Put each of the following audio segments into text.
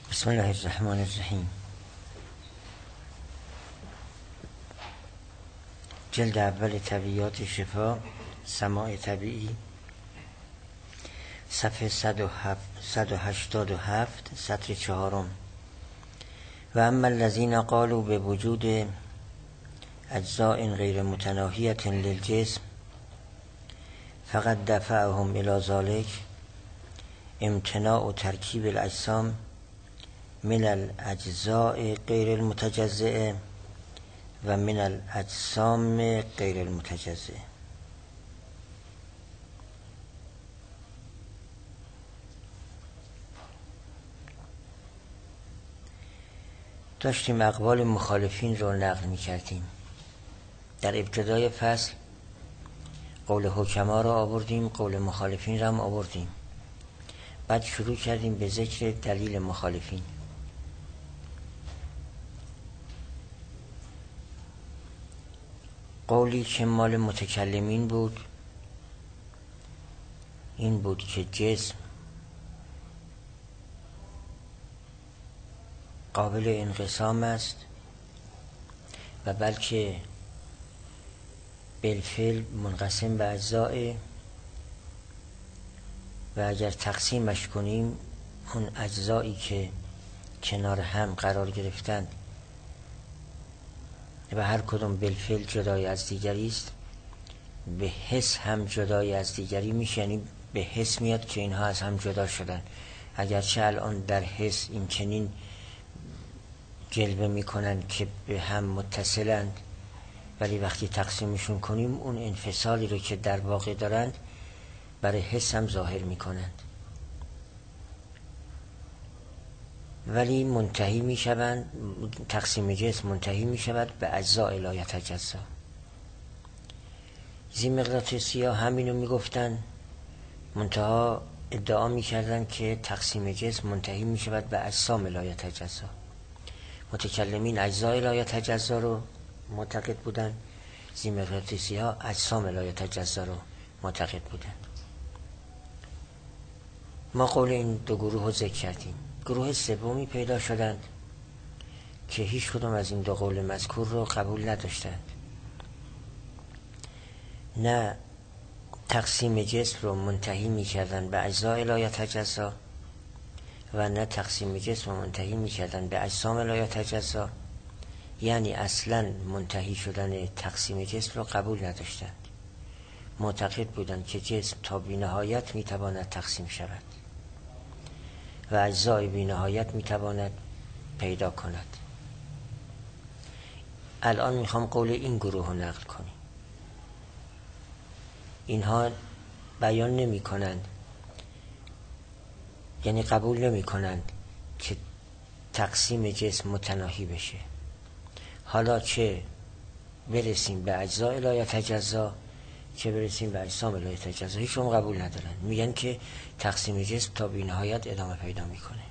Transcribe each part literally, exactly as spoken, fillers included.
بسم الله الرحمن الرحیم. جلد اول طبیعیات شفا، سماع طبیعی، صفحه صد و هشتاد و هفت، سطر چهارم. و اما الذین قالوا به وجود اجزاء غیر متناهیة للجسم فقد دفعهم الی ذلک امتناع ترکیب الاجسام من الاجزاء غیر المتجزئه و من الاجسام غیر المتجزئه. داشتیم اقوال مخالفین رو نقل می کردیم. در ابتدای فصل قول حکما رو آوردیم، قول مخالفین رو هم آوردیم. بعد شروع کردیم به ذکر دلیل مخالفین. قولی که مال متکلمین بود این بود که جسم قابل انقسام است و بلکه بالفعل منقسم به اجزاء و اگر تقسیمش کنیم اون اجزایی که کنار هم قرار گرفتند و هر کدوم بالفعل جدای از دیگری است، به حس هم جدای از دیگری میشه، یعنی به حس میاد که اینها از هم جدا شدن، اگرچه الان در حس این چنین جلوه میکنن که به هم متصلند، ولی وقتی تقسیمشون کنیم اون انفصالی رو که در واقع دارند برای حس هم ظاهر میکنند، ولی منتهی میشوند. تقسیم جسم منتهی میشود به اجزاء لا یتجزا. ذی‌مقناطیسی ها همینو میگفتن، منتها ادعا میکردن که تقسیم جسم منتهی میشود به اجسام لا یتجزا. متکلمین اجزاء لا یتجزا رو معتقد بودن، ذی‌مقناطیسی ها اجسام لا یتجزا رو معتقد بودن. ما قول این دو گروه رو ذکر کردیم. گروه سومی پیدا شدند که هیچ کدام از این دو قول مذکور رو قبول نداشتند. نه تقسیم جسم رو منتهی می‌کردند به اجزاء لا یتجزا و نه تقسیم جسم رو منتهی می‌کردند به اجسام لا یتجزا، یعنی اصلاً منتهی شدن تقسیم جسم رو قبول نداشتند. معتقد بودند که جسم تا بی‌نهایت می‌تواند تقسیم شود و اجزای بی‌نهایت می‌تواند پیدا کند. الان میخوام قول این گروه رو نقل کنیم. اینها بیان نمی کنند، یعنی قبول نمی کنند که تقسیم جسم متناهی بشه، حالا چه برسیم به اجزای لا یتجزا چه برسیم به اجسام لا یتجزا، هیچ هم قبول ندارن. میگن که تقسیم جسم تا بی‌نهایت ادامه پیدا میکنه.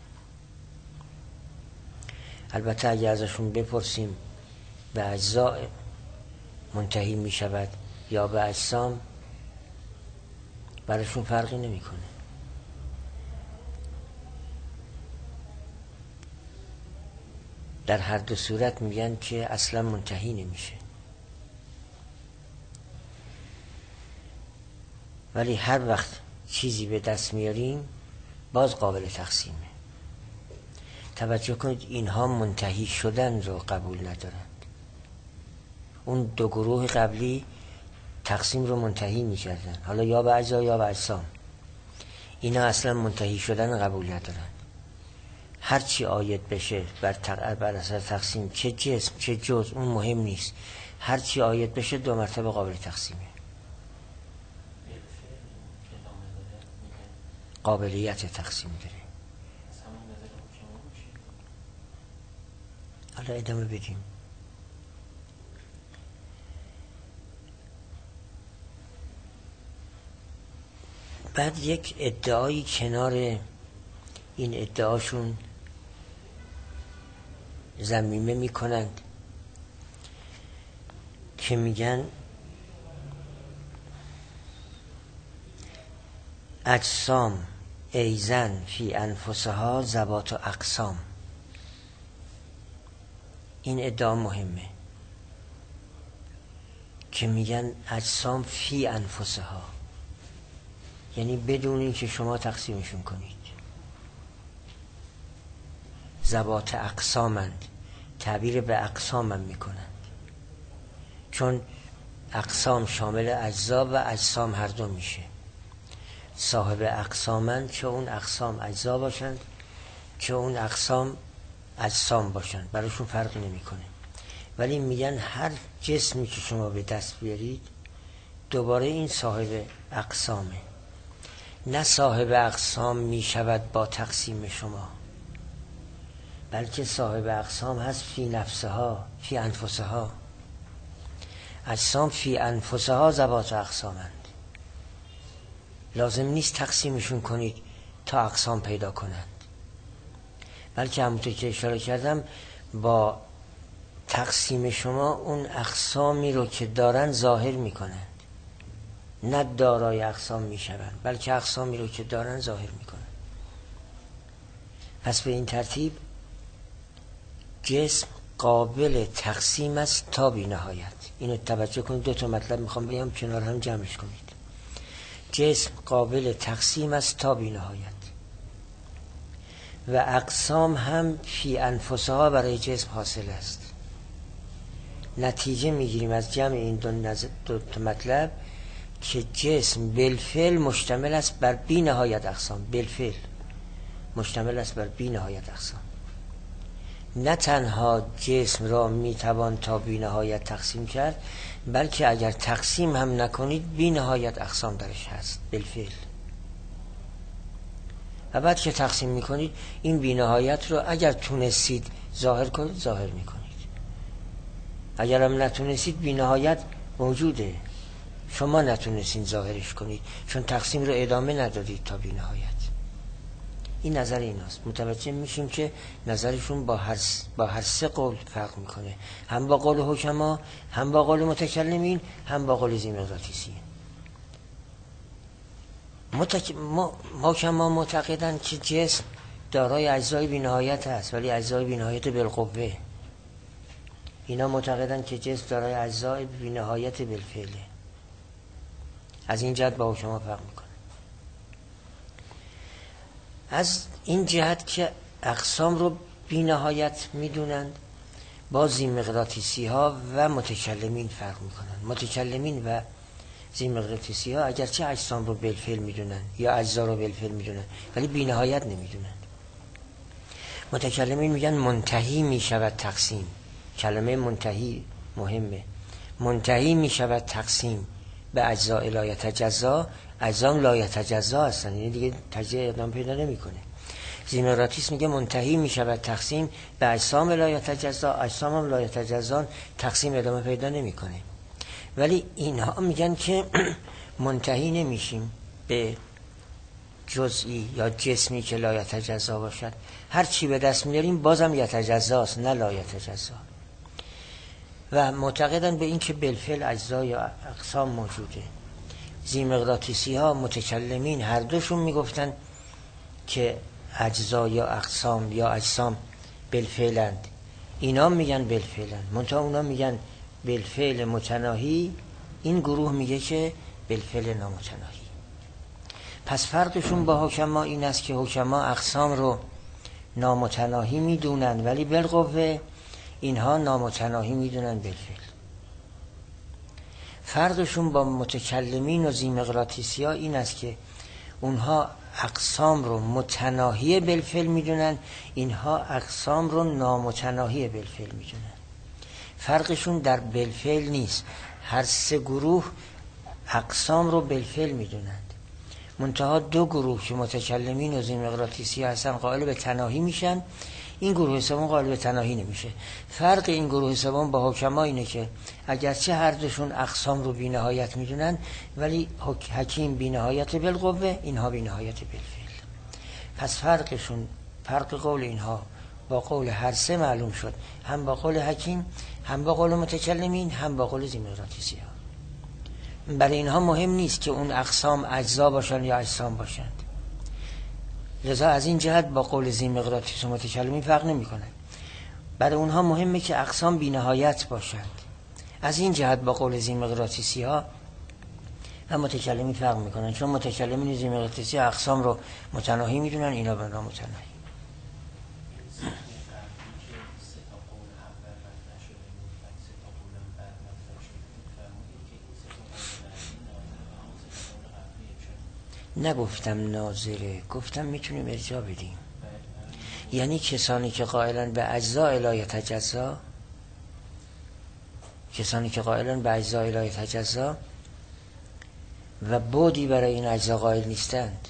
البته اگه ازشون بپرسیم به اجزا منتهی میشود یا به اجسام، براشون فرقی نمیکنه. در هر دو صورت میگن که اصلا منتهی نمیشه، ولی هر وقت چیزی به دست میاریم باز قابل تقسیمه. توجه کنید اینها منتهی شدن رو قبول ندارند. اون دو گروه قبلی تقسیم رو منتهی میکردن، حالا یا به اجزا یا به اجسام. اینا اصلا منتهی شدن قبول ندارند. هر چی آید بشه بر, تق... بر اثر تقسیم، چه جسم چه جزء، اون مهم نیست. هر چی آید بشه دو مرتبه قابل تقسیمه. قابلیت تقسیم داره. حالا ادامه بدیم. بعد یک ادعایی کنار این ادعاشون ضمیمه میکنند که میگن اجسام ایزن فی انفسها ذوات و اقسام. این ادعا مهمه که میگن اجسام فی انفسها، یعنی بدون این که شما تقسیمشون کنید. ذوات اقسامند، تعبیر به اقسامم میکنند، چون اقسام شامل اجزا و اجسام هر دو میشه. صاحب اقسامند، چه اون اقسام اجزا باشند چه اون اقسام اجسام باشند، براشون فرقی نمیکنه. ولی میگن هر جسمی که شما به دست بیارید دوباره این صاحب اقسامه. نه صاحب اقسام میشود با تقسیم شما، بلکه صاحب اقسام هست فی نفسها، فی انفسها. اجسام فی انفسها ذوات اقسامند. لازم نیست تقسیمشون کنید تا اقسام پیدا کنند، بلکه همونطور که اشاره کردم با تقسیم شما اون اقسامی رو که دارن ظاهر میکنند، نه دارای اقسام میشوند، بلکه اقسامی رو که دارن ظاهر میکنند. پس به این ترتیب جسم قابل تقسیم است تا بی نهایت. اینو توجه کنید، دو تا مطلب میخوام بگم کنار هم جمعش کنید. جسم قابل تقسیم است تا بی نهایت و اقسام هم فی انفسها برای جسم حاصل است. نتیجه میگیریم از جمع این دو, نظر دو تا مطلب که جسم بالفعل مشتمل است بر بی نهایت اقسام. بالفعل مشتمل است بر بی نهایت اقسام. نه تنها جسم را میتوان تا بی نهایت تقسیم کرد، بلکه اگر تقسیم هم نکنید بی نهایت اقسام درش هست بالفعل. و بعد که تقسیم میکنید این بی نهایت رو اگر تونستید ظاهر کنید ظاهر میکنید، اگر هم نتونستید بی نهایت موجوده، شما نتونستید ظاهرش کنید چون تقسیم رو ادامه ندادید تا بی نهایت. این نظر ایناست. متوجه میشیم که نظرشون با هر با هر سه قول فرق میکنه، هم با قول حکما، هم با قول متکلمین، هم با قول ذی‌مقراطیسیین. متک... م... حکما معتقدن که جسم دارای اجزای بی‌نهایت است، ولی اجزای بی‌نهایت بالقوه. اینا معتقدن که جسم دارای اجزای بی‌نهایت بالفعله. از این جهت با حکما فرق میکنه. از این جهت که اقسام رو بی نهایت میدونند، با ذی‌مقراطیسی ها و متکلمین فرق میکنند. متکلمین و ذی‌مقراطیسی ها اگرچه اجسام رو بالفعل میدونند یا اجزا رو بالفعل میدونند، ولی بی نهایت نمیدونند. متکلمین میگن منتهی میشود تقسیم. کلمه منتهی مهمه. منتهی میشود تقسیم به اجزا لا یتجزا. اجزام لا یتجزا هستن، یعنی دیگه تجزیه اقدام پیدا نمیکنه. ذی‌مقراطیس میگه منتهی میشود تقسیم به اجسام لا یتجزا. اجسام هم لا یتجزا، تقسیم ادامه پیدا نمیکنه. ولی اینها میگن که منتهی نمیشیم به جزئی یا جسمی که لا یتجزا باشد. هر چی به دست میاریم بازم یتجزا است، نه لا یتجزا. و معتقدن به این که بالفعل اجزا یا اقسام موجوده. ذی‌مقراطیسی ها متکلمین هر دوشون میگفتن که اجزا یا اقسام یا اجسام بالفعلند. اینا میگن بالفعلند، منتها اونا میگن بالفعل متناهی. این گروه میگه که بالفعل نامتناهی. پس فرقشون با حکما این است که حکما اقسام رو نامتناهی میدونن ولی بالقوه، اینها نامتناهی میدونن بالفعل. فرقشون با متکلمین و ذی‌مقراطیسی ها این است که اونها اقسام رو متناهی بالفعل میدونن، اینها اقسام رو نامتناهی بالفعل میدونن. فرقشون در بالفعل نیست. هر سه گروه اقسام رو بالفعل میدونند، منتها دو گروه که متکلمین و ذی‌مقراطیسی هستن قائل به تناهی میشن، این گروه سوم قائل به تناهی نمیشه. فرق این گروه سوم با حکما اینه که اگرچه هر دوشون اقسام رو بی نهایت میدونن، ولی حکیم بی نهایت بالقوه، اینها بی نهایت بالفعل. پس فرقشون، فرق قول اینها با قول هر سه معلوم شد، هم با قول حکیم، هم با قول متکلمین، هم با قول ذی‌مقراطیسی ها. برای اینها مهم نیست که اون اقسام اجزا باشن یا اجسام باشند. لذا از این جهت با قول ذی مقراطیس و متکلمی فرق نمی‌کنه. برای اونها مهمه که اقسام بی‌نهایت باشند. از این جهت با قول ذی مقراطیسی ها و متکلمی فرق میکنن، چون متکلمین ذی مقراطیسی اقسام رو متناهی میدونن، اینا به نامتناهی. نگفتم ناظره، گفتم میتونیم ارجاع بدیم. یعنی کسانی که قائلن به اجزاء لا یتجزا، کسانی که قائلن به اجزاء لا یتجزا و بعدی برای این اجزا قائل نیستند،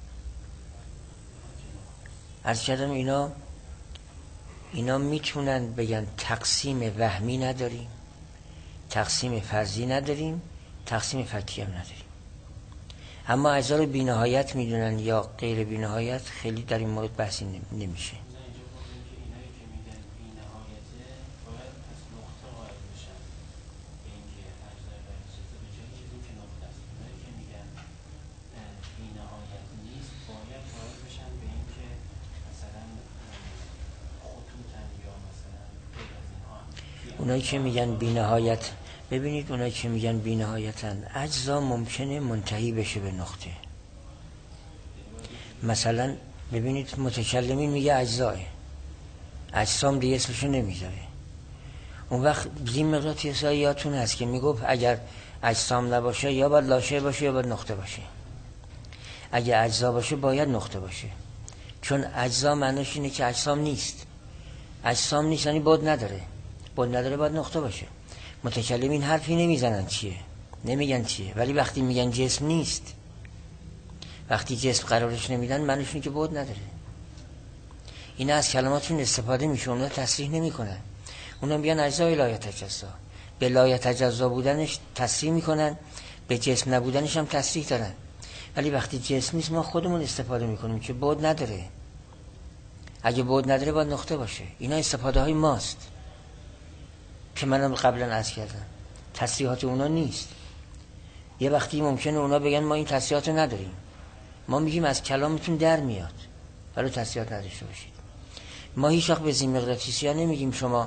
عرض کردم اینا اینا میتونن بگن تقسیم وهمی نداریم، تقسیم فرضی نداریم، تقسیم فکی هم نداریم. اما اجزا رو بی‌نهایت میدونن یا غیر بی‌نهایت، خیلی در این مورد بحثی نمیشه. اونایی که میگن بی‌نهایت، ببینید اونایی که میگن بی‌نهایتن، اجزا ممکنه منتهی بشه به نقطه. مثلا ببینید متکلمین میگه اجزاه، اجسام دیگه اسمشو نمیذاره. اون وقت ذی مقراطیس یادتون هست که میگفت اگر اجسام نباشه یا باید لاشه باشه یا باید نقطه باشه. اگر اجزا باشه باید نقطه باشه، چون اجزا معناش اینه که اجسام نیست. اجسام نیست یعنی بعد نداره، بعد نداره باید نقطه باشه. متکلمین حرفی نمیزنن چیه، نمیگن چیه، ولی وقتی میگن جسم نیست، وقتی جسم قرارش نمیدن، معنیش اینه که بعد نداره. اینا از کلماتشون استفاده میشه، اونا تصریح نمیکنن. اونا میگن اجزای لا یتجزا، به لا یتجزا بودنش تصریح میکنن، به جسم نبودنش هم تصریح دارن. ولی وقتی جسم نیست ما خودمون استفاده میکنیم که بعد نداره. اگه بعد نداره باید نقطه باشه. اینا استفاده های ماست که منم قبلا عرض کردم، تصریحات اونا نیست. یه وقتی ممکنه اونا بگن ما این تصریحات نداریم، ما میگیم از کلامتون در میاد ولی تصریحات نداشته باشید. ما هیچ وقت به ذی مقراطیسی ها نمیگیم شما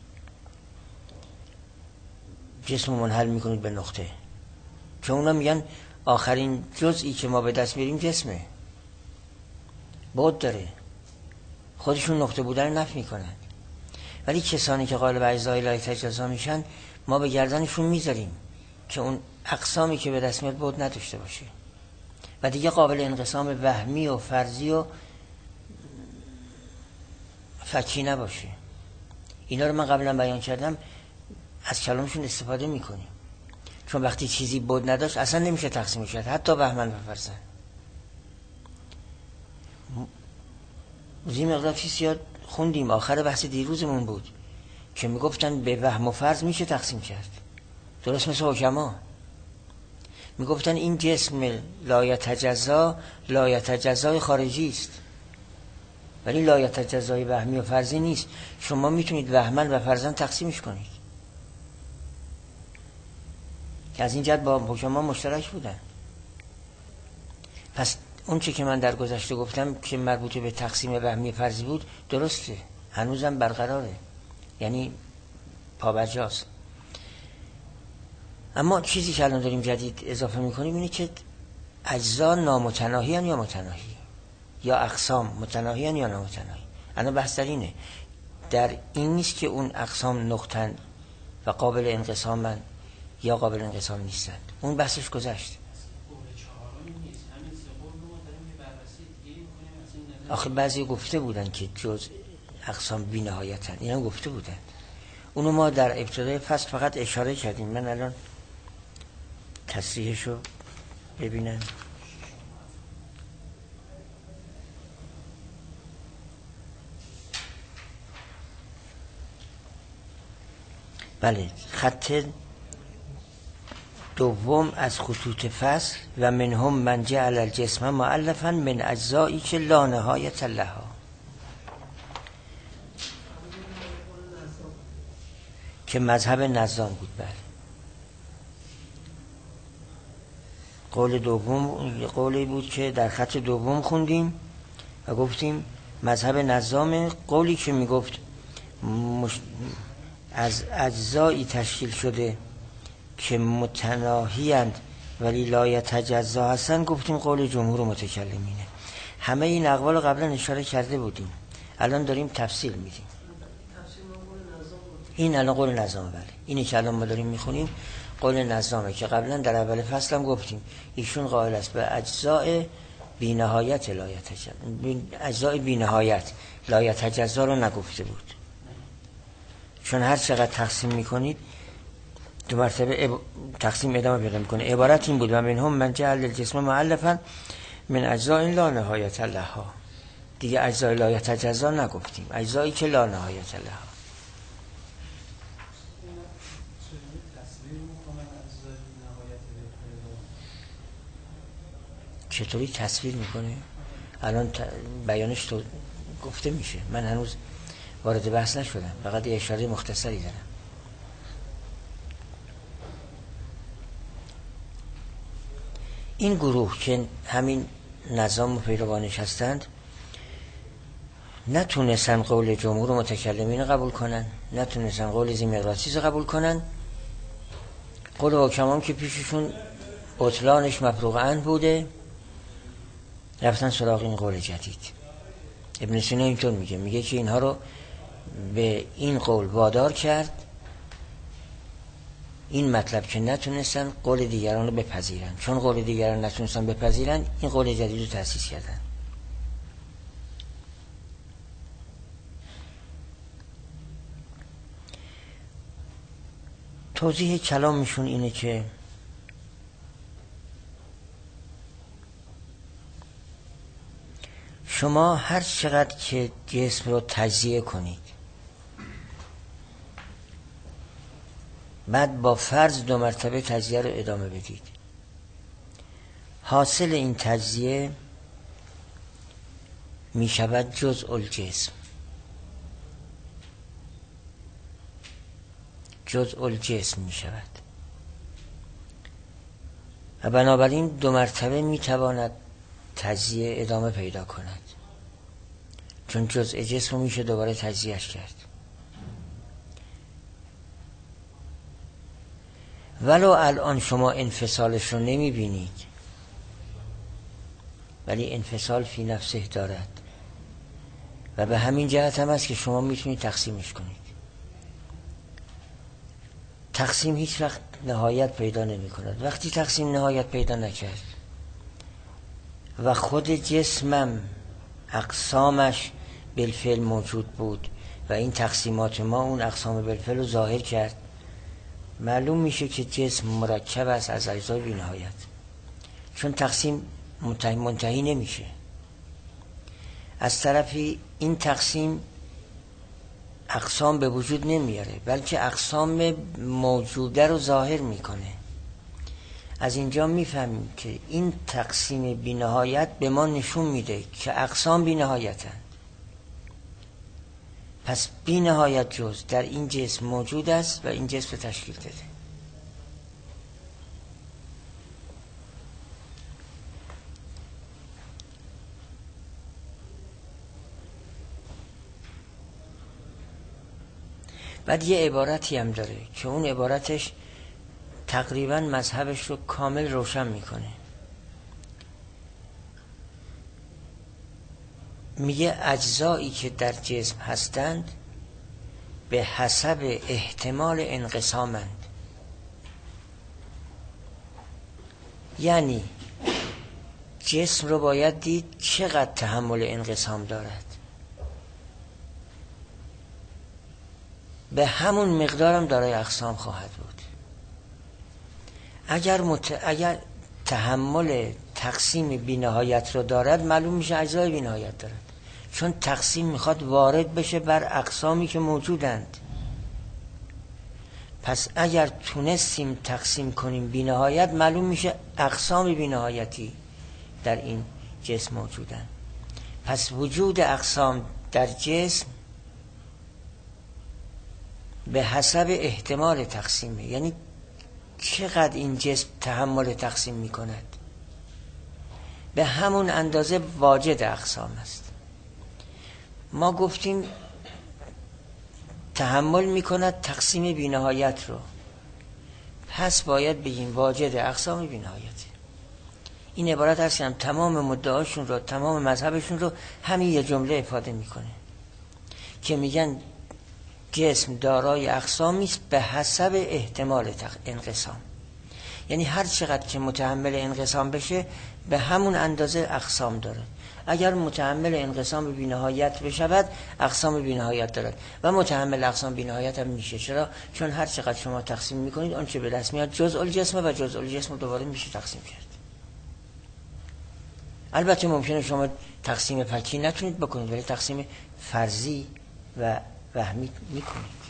جسم منحل میکنید به نقطه، چون اونا میگن آخرین جزئی که ما به دست میاریم جسمه، بعد داره، خودشون نقطه بودن نفی میکنن. ولی کسانی که قائل به اجزای لا یتجزا میشن، ما به گردنشون میذاریم که اون اقسامی که به دست میاد بعد نداشته باشه و دیگه قابل انقسام وهمی و فرضی و فکی نباشه. اینا رو من قبلا بیان کردم، از کلامشون استفاده میکنیم، چون وقتی چیزی بعد نداشت اصلا نمیشه تقسیم شد، حتی وهمن و فرضن. ذی مقراطیس یاد خوندیم، آخر بحث دیروزمون بود که میگفتن به وهم و فرض میشه تقسیم کرد، درست مثل حکما میگفتن این جسم لا یتجزا لا یتجزای خارجی است، ولی لا یتجزای وهمی و فرضی نیست. شما میتونید وهمن و فرضن تقسیمش کنید، که از این جهت با حکما مشترک بودن. پس اون چه که من در گذشته گفتم که مربوط به تقسیم وهمی فرضی بود درسته، هنوزم برقراره، یعنی پابرجاست. اما چیزی که الان داریم جدید اضافه میکنیم اینه که اجزا نامتناهی هن یا متناهی، یا اقسام متناهی هن یا نامتناهی. الان بحث در اینه، در این نیست که اون اقسام نقطن و قابل انقسامن یا قابل انقسام نیستند، اون بحثش گذشت. آخه بعضی گفته بودن که جز اقسام بی نهایتن، اینا گفته بودن، اونو ما در ابتدای فصل فقط اشاره کردیم. من الان تصریحشو ببینم. بله، خط دوم از خطوط فصل و منهم من جعل الجسم مؤلفا من اجزایی که لا نهایت لها، که مذهب نظام بود. بله، قول دوم قولی بود که در خط دوم خوندیم و گفتیم مذهب نظام قولی که میگفت مش... از اجزایی تشکیل شده که متناهیند ولی لا یتجزا هستن، گفتیم قول جمهور متکلمینه. همه این اقوال قبلا اشاره کرده بودیم، الان داریم تفصیل میدیم. این الان قول نظامه. بله اینی که الان ما داریم میخونیم قول نظامه که قبلا در اول فصل هم گفتیم ایشون قائل است به اجزاء بی نهایت لا یتجزا، اجزاء بی نهایت لا یتجزا رو نگفته بود، چون هر چقدر تقسیم میکنید دو مرتبه اب... تقسیم ادامه پیدا میکنه. عبارت این بود و منهم من جعل الجسم مؤلفا من اجزاء لا نهایت لها. دیگه اجزاء لا یتجزا نگفتیم، اجزایی که لا نهایت لها. چطوری تصویر میکنه؟ الان ت... بیانش تو گفته میشه، من هنوز وارد بحث نشدم، فقط یه اشاره مختصری دارم. این گروه که همین نظام و پیروانش هستند نتونستن قول جمهور متکلمین قبول کنن، نتونستن قول ذی‌مقراطیس قبول کنن. قول حکمام که پیششون بطلانش مفروغ عنه بوده، رفتن سراغ این قول جدید. ابن سینا اینطور میگه، میگه که اینها رو به این قول وادار کرد، این مطلب که نتونستن قول دیگران رو بپذیرن، چون قول دیگران نتونستن بپذیرن این قول جدید رو تأسیس کردن. توضیح کلامشون اینه که شما هر چقدر که جسم رو تجزیه کنید، بعد با فرض دو مرتبه تجزیه رو ادامه بدید، حاصل این تجزیه می شود جزء الجسم. جزء الجسم می شود و بنابراین دو مرتبه می تواند تجزیه ادامه پیدا کند، چون جزء جسم رو میشه دوباره تجزیهش کرد. ولو الان شما انفصالش رو نمی بینید، ولی انفصال فی نفسه دارد و به همین جهت هم است که شما میتونید تقسیمش کنید. تقسیم هیچ وقت نهایت پیدا نمی کند. وقتی تقسیم نهایت پیدا نکرد و خود جسمم اقسامش بالفعل موجود بود و این تقسیمات ما اون اقسام بالفعل رو ظاهر کرد، معلوم میشه که جسم مرکب است از اجزای بی نهایت، چون تقسیم منتهی, منتهی نمیشه. از طرفی این تقسیم اقسام به وجود نمیاره، بلکه اقسام موجوده رو ظاهر میکنه. از اینجا میفهمیم که این تقسیم بی نهایت به ما نشون میده که اقسام بی نهایتن. پس بی نهایت جز در این جسم موجود است و این جسم تشکیل داده. بعد یه عبارتی هم داره که اون عبارتش تقریبا مذهبش رو کامل روشن میکنه. میگه اجزایی که در جسم هستند به حسب احتمال انقسامند. یعنی جسم رو باید دید چقدر تحمل انقسام دارد، به همون مقدارم دارای اقسام خواهد بود. اگر, مت... اگر تحمل تقسیم بی نهایت رو دارد، معلوم میشه اجزای بی نهایت دارد، چون تقسیم میخواد وارد بشه بر اقسامی که موجودند. پس اگر تونستیم تقسیم کنیم بی نهایت، معلوم میشه اقسام بی نهایتی در این جسم موجودند. پس وجود اقسام در جسم به حسب احتمال تقسیمه، یعنی چقدر این جسم تحمل تقسیم میکند، به همون اندازه واجد اقسام است. ما گفتیم تحمل میکند تقسیم بی‌نهایت رو، پس باید بگیم واجد اقسام بی‌نهایت. این عبارت هست که تمام مدعاشون رو، تمام مذهبشون رو همین یه جمله افاده میکنه که میگن جسم دارای اقسامی است به حسب احتمال انقسام. یعنی هر چقدر که متحمل انقسام بشه به همون اندازه اقسام داره. اگر متحمل انقسام بی‌نهایت بشود اقسام بی‌نهایت دارد و متحمل اقسام بی‌نهایت هم میشه. چرا؟ چون هر چقدر شما تقسیم میکنید آنچه به دست میاد جزء الجسم و جزء الجسم دوباره میشه تقسیم کرد. البته ممکنه شما تقسیم فکی نتونید بکنید ولی تقسیم فرضی و وهمی میکنید.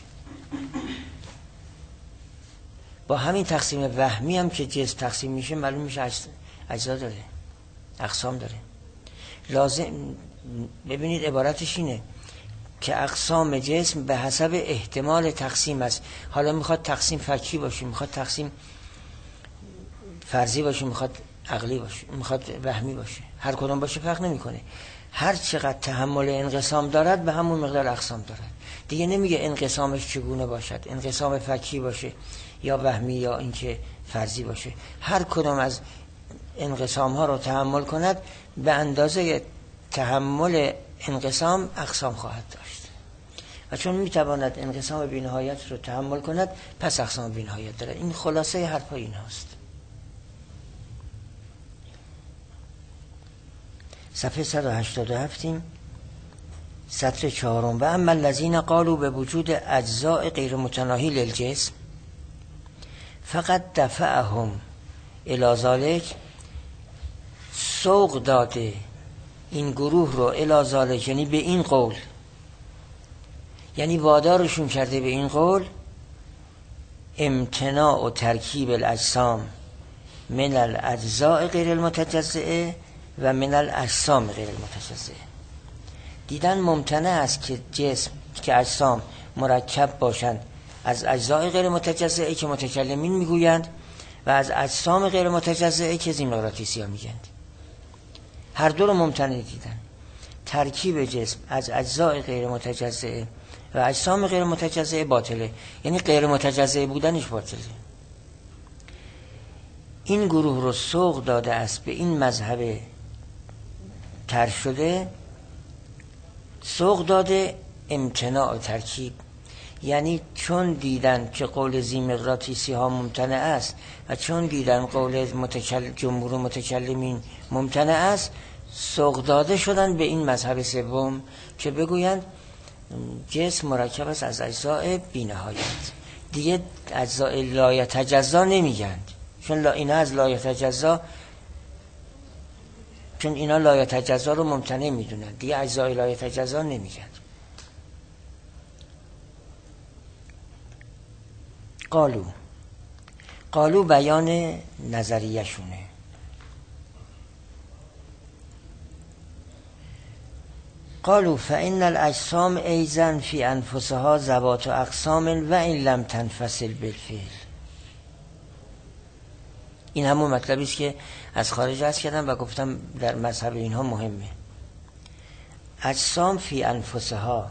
با همین تقسیم وهمی هم که جسم تقسیم میشه معلوم میشه اجزا داره، اقسام داره. لازم ببینید عبارتش اینه که اقسام جسم به حسب احتمال تقسیم است. حالا میخواد تقسیم فکی باشه، میخواد تقسیم فرضی باشه، میخواد عقلی باشه، میخواد وهمی باشه، هر کدوم باشه فرق نمیکنه. هر چقدر تحمل انقسام دارد به همون مقدار اقسام دارد. دیگه نمیگه انقسامش چگونه باشد، انقسام فکی باشه یا وهمی یا اینکه فرضی باشه. هر کدوم از انقسام ها رو تحمل کند به اندازه تحمل انقسام اقسام خواهد داشت و چون میتواند انقسام بی‌نهایت رو تحمل کند پس اقسام بی‌نهایت دارد. این خلاصه حرفا این هست. صفحه صد و هشتاد و هفت سطر چهارم. و اما الذین قالوا به وجود اجزاء غیر متناهی للجسم فقط دفعهم الی ذلک، سوق داده این گروه رو الی ذلک، یعنی به این قول، یعنی وادارشون کرده به این قول امتناع و ترکیب الاجسام من الاجزاء غیر المتجزئه و من الاجسام غیر المتجزئه. دیدن ممتنع است که جسم که اجسام مرکب باشند از اجزاء غیر متجزئه که متکلمین میگویند و از اجسام غیر متجزئه که زیمناغناطیسی ها میگند. هر دو رو ممتنع دیدن. ترکیب جسم از اجزاء غیر متجزئه و اجسام غیر متجزئه باطله، یعنی غیر متجزئه بودنش باطله. این گروه رو سوق داده است به این مذهب تر شده، سوق داده امتناع ترکیب، یعنی چون دیدن که قول زیمناغناطیسی ها ممتنع است و چون دیدن قول متکل... جمهور متکلمین ممتنع است، سوق داده شدن به این مذهب سوم که بگویند جسم مرکب است از اجزاء بی‌نهایت. دیگه اجزاء لا یتجزا نمیگند، چون لا اینا از لا یتجزا، چون اینا لا یتجزا رو ممتنع میدونن، دیگه اجزاء لا یتجزا نمیگند. قالو قالو بیان نظریه شونه. قالو فإن الأجسام أيضا في أنفسها ذوات أقسام وإن لم تنفصل بالفعل. این همون مطلبی است که از خارج عرض کردم و گفتم در مذهب اینها مهمه. اجسام فی انفسها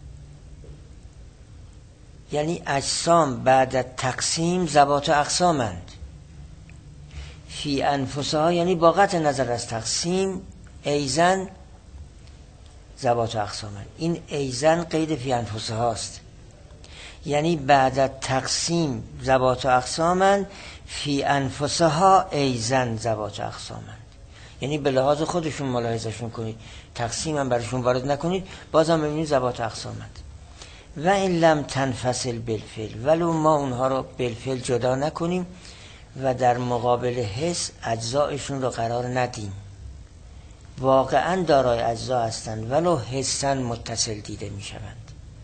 یعنی اجسام بعد از تقسیم ذوات اقسامند. فی انفسها یعنی با قطع نظر از تقسیم ایزن ذوات اقسامند. این ایزن قید فی انفسها است، یعنی بعد از تقسیم ذوات اقسامند. فی انفسها ایزن ذوات اقسامند، یعنی به لحاظ خودشون ملاحظهشون کنید، تقسیم هم برشون وارد نکنید، بازم ببینید ذوات اقسامند. و این لم تنفصل بالفعل، ولو ما اونها رو بالفعل جدا نکنیم و در مقابل حس اجزایشون رو قرار ندیم، واقعا دارای اجزا هستند ولو حساً متصل دیده می شوند.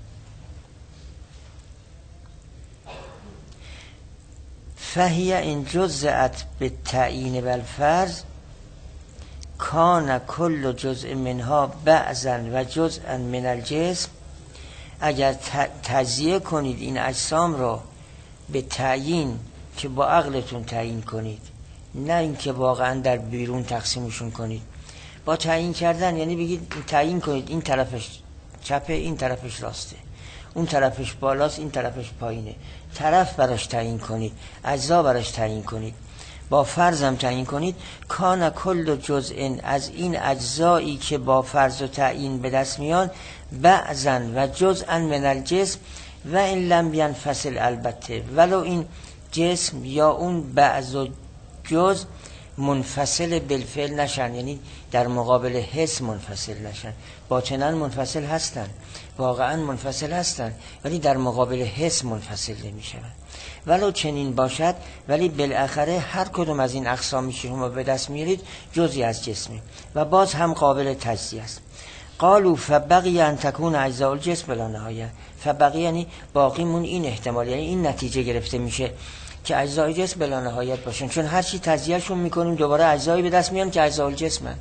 فهیه این جزءت به تعیین بالفرض کان کل جزء منها بعضا و جزءا من الجسم. اگر تجزیه کنید این اجسام رو به تعیین که با عقلتون تعیین کنید، نه اینکه واقعا در بیرون تقسیمشون کنید. با تعیین کردن یعنی بگید تعیین کنید این طرفش چپه، این طرفش راسته، اون طرفش بالاست، این طرفش پایینه. طرف براش تعیین کنید، اجزا براش تعیین کنید، با فرضم تعیین کنید. کان کل جزء، از این اجزایی که با فرض و تعیین به دست میان، بعضا و جزءا من الجسم و این لم ینفصل، البته ولو این جسم یا اون بعض و جزء منفصل بالفعل نشن، یعنی در مقابل حس منفصل نشن. باطنا منفصل هستن، واقعا منفصل هستن، ولی در مقابل حس منفصل نمیشن. ولو چنین باشد، ولی بالاخره هر کدوم از این اقسامی که شما به دست میارید جزئی از جسمه و باز هم قابل تجزیه است. قالوا فبقی ان تکون اجزاء الجسم بلا نهایه. فبقی یعنی باقیمون این احتمال، یعنی این نتیجه گرفته میشه که اجزای جسم بلا نهایت باشن، چون هر چی تجزیهشون میکنیم دوباره اجزایی به دست میان که اجزای جسمن.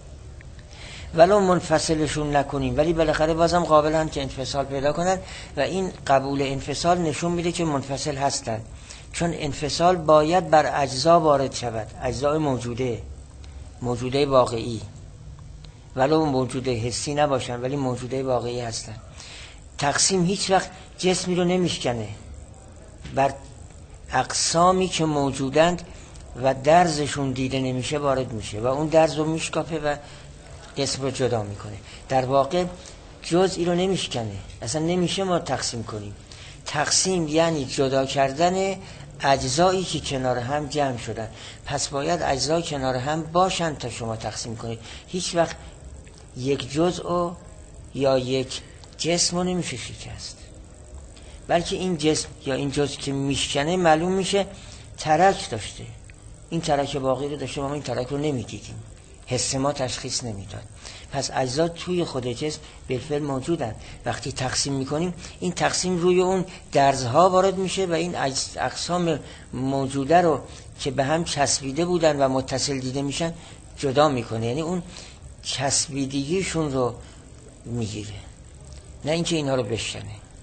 ولو منفصلشون نکنیم ولی بالاخره بازم قابلن که انفصال پیدا کنن و این قبول انفصال نشون میده که منفصل هستن، چون انفصال باید بر اجزا وارد شود، اجزای موجوده، موجوده واقعی، ولو موجوده حسی نباشن ولی موجوده واقعی هستن. تقسیم هیچ وقت جسمی رو نمیشکنه، بر اقسامی که موجودند و درزشون دیده نمیشه وارد میشه و اون درز رو میشکافه و قسم رو جدا میکنه. در واقع جزئی رو نمیشکنه، اصلا نمیشه ما تقسیم کنیم. تقسیم یعنی جدا کردن اجزایی که کنار هم جمع شدن، پس باید اجزای کنار هم باشن تا شما تقسیم کنید. هیچ وقت یک جزء یا یک جسم رو نمیشه شکست، بلکه این جسم یا این جزء که میشکنه معلوم میشه ترک داشته، این ترک باقی رو داشته، ما این ترک رو نمیدیدیم، حس ما تشخیص نمیداد. پس اجزا توی خود جسم بالفعل موجودن. وقتی تقسیم میکنیم این تقسیم روی اون درزها وارد میشه و این اقسام موجوده رو که به هم چسبیده بودن و متصل دیده میشن جدا میکنه، یعنی اون چسبیدگیشون رو میگیره، نه اینکه اینها رو بشکنه.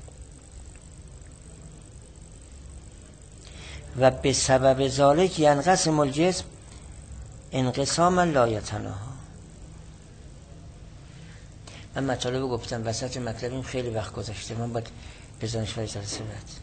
و به سبب ذالک ینقسم الجسم انقساما لا یتناهی. من مطالب گفتم، وسط مطلبیم خیلی وقت گذشته، من باید بزنش برای جلسه بعد.